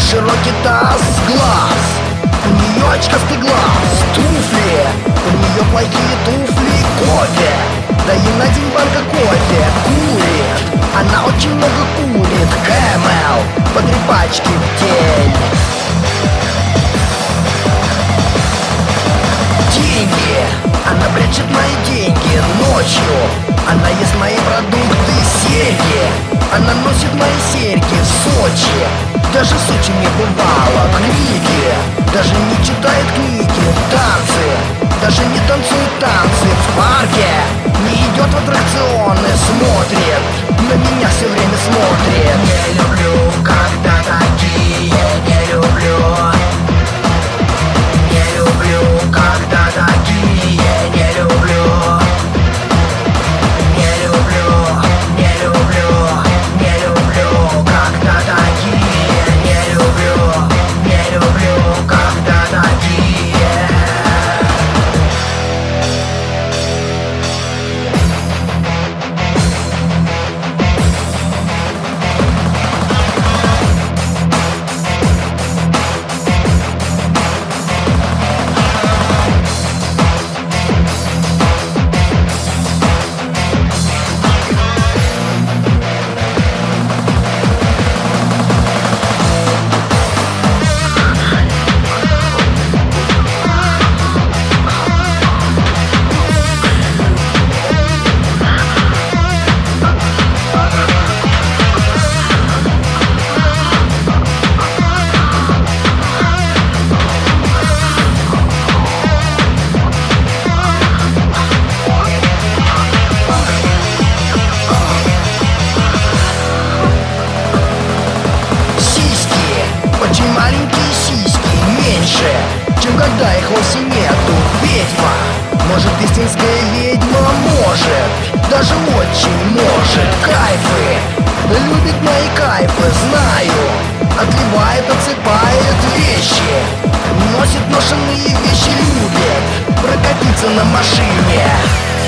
широкий таз, глаз, у нее очкастый глаз, туфли, у нее плохие туфли, кофе, да ей на день банка кофе, курит, она очень много курит, Camel, по 3 пачки в день. Деньги, она прячет мои деньги ночью, она ест мои продукты, серьги, она носит мои серьги в Сочи, даже в Сочи не бывало. Книги, даже не читает книги, танцы, даже не танцует танцы в парке, не идет в аттракционы, смотрит, на меня все время смотрит. Не люблю, когда такие, не люблю. Не люблю, когда такие, не люблю. Не люблю, не люблю, не люблю, когда такие, не люблю, не люблю, когда такие. Очень маленькие сиськи, меньше, чем когда их вовсе нету. Ведьма, может, истинская ведьма, может, даже очень может. Кайфы, любит мои кайфы, знаю, отливает, отсыпает вещи, носит ношенные вещи, любит прокатиться на машине.